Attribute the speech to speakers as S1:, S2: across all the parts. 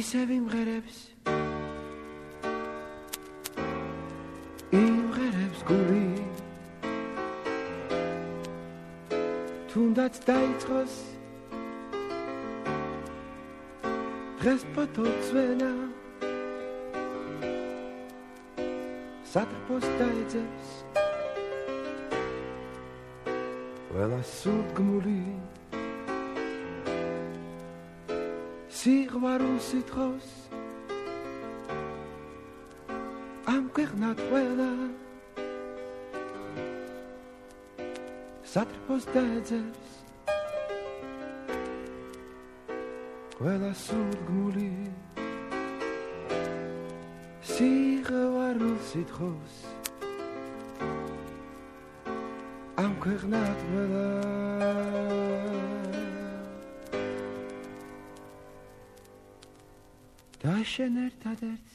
S1: ისე ვიმღერებს იმღერებს გული თუნდაც დაიწყოს დღეს პატოცვენა სატრფოს დაეძებს ყველა სულგმული სიყვარულ სიტყავს ამ ქვეყნად ყველა სატრფოს დაეძებს ყველა სულგმული სიყვარულ სიტყავს ამ ქვეყნად ყველა და შენ ერთადერთ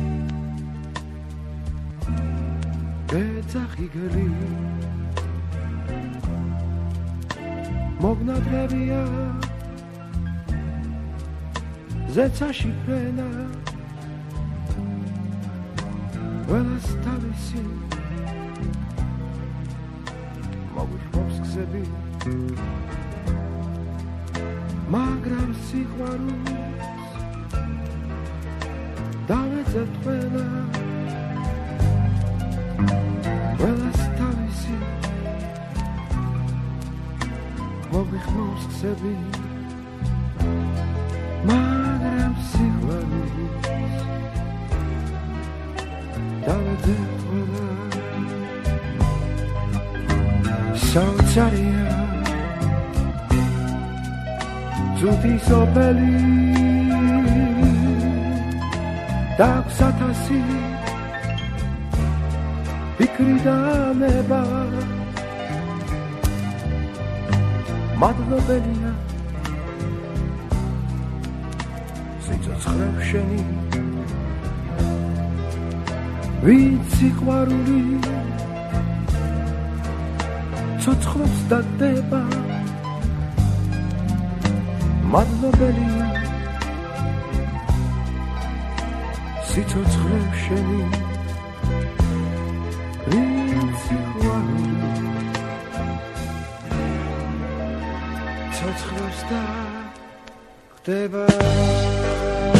S1: ეძახიგელი მოგნადრებია ზეცაში ფრენა ყველას თავისი მოგვიხმობს გზები მაგრამ სიყვარულს დავეძებთ ყველა ყველას თავისი მოგვიხმობს გზები მაგრამ სიყვარულს დავეძებთ ყველა საოცარია ძუთი სოფელი დაქვს 1000 ფიქრი და ნება მადლობელია სიცოცხლე შენი ვინც სიყვარული ცოცხლებს დადება მადლობელია სიცოცხლე შენი ვინც სიყვარული ცოცხლებს დადება